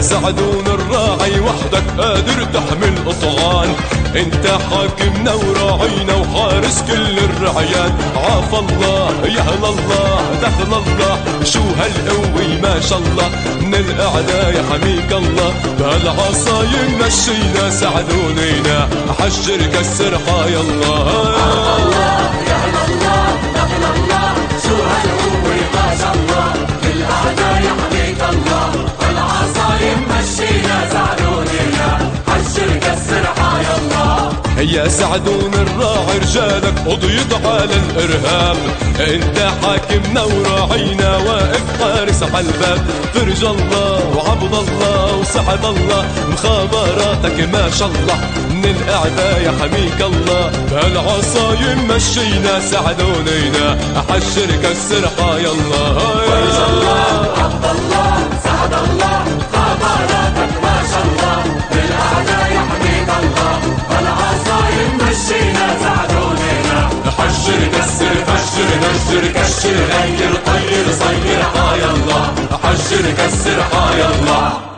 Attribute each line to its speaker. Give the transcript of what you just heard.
Speaker 1: سعدون الراعي وحدك قادر تحمل أطغان، انت حاكمنا وراعينا وحارس كل الرعيان. عاف الله يا هلا الله دخل الله، شو هالقوي ما شاء الله، من الأعداء يحميك الله. بهالعصايم مشينا سعدونينا، حشر كسر حايا الله.
Speaker 2: عاف الله يا هلا الله دخل الله، شو هالقوي ما شاء الله، من الأعداء يحميك الله. بهالعصايم مشينا سعدونينا، حشر كسر حايا الله.
Speaker 1: يا سعدون الراعي رجالك قضيت على الإرهاب، انت حاكمنا وراعينا واقف حارس عالباب. فرج الله وعبد الله وسعد الله، مخابراتك ما شاء الله، من الأعداء يحميك الله. بهالعصايم مشينا سعدونينا، حشر كسر حايا الله.
Speaker 2: فرج الله عبد الله سعد الله، مخابراتك ما شاء الله، من الأعداء يحميك الله. بهالعصايم مشينا سعدونينا،
Speaker 1: حشر كسر فشر نشر كشر غير طير صير حايا الله، حشر كسر حايا الله.